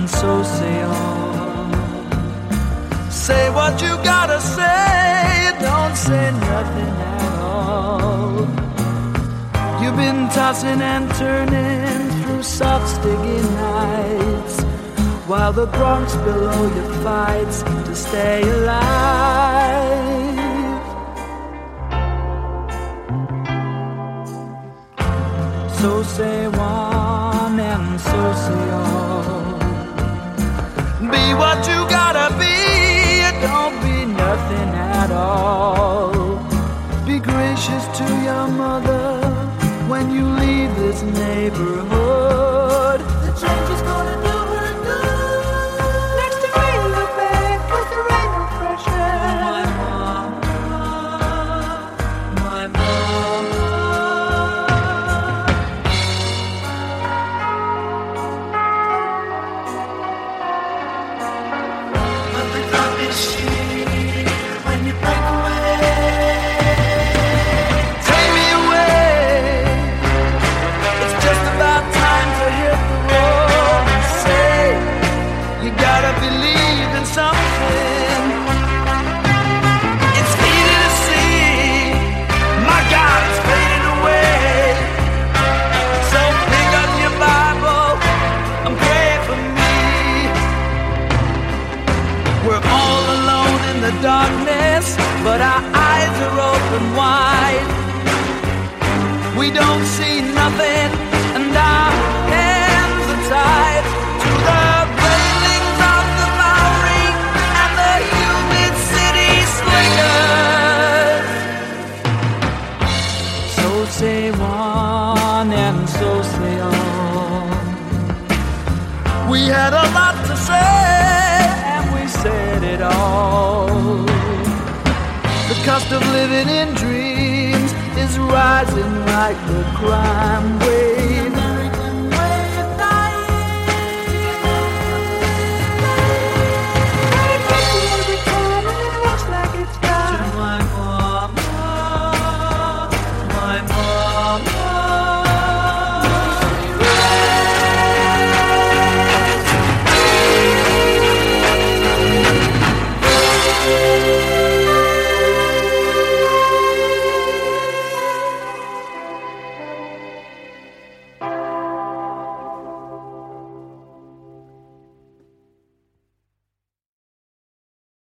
and so say all. Say what you gotta say, don't say nothing at all. You've been tossing and turning through soft sticky nights, while the Bronx below you fights to stay alive. So say one and so say all. Be what you gotta be, don't be nothing at all. Be gracious to your mother when you leave this neighborhood. The change is gonna do her good. Next to me, look back, 'cause there ain't no pressure. My mom, my mom. But the clock is sheer when you break away. Take me away. It's just about time to hit the road and say you gotta believe in something. It's easy to see, my God, it's fading away. So pick up your Bible and pray for me. We're all alone in the darkness, but our eyes are open wide. We don't see nothing, and our hands are tied to the railings of the Bowery and the humid city slingers. So say one and so say all. We had a lot to say, and we said it all. The cost of living in dreams is rising like the crime wave.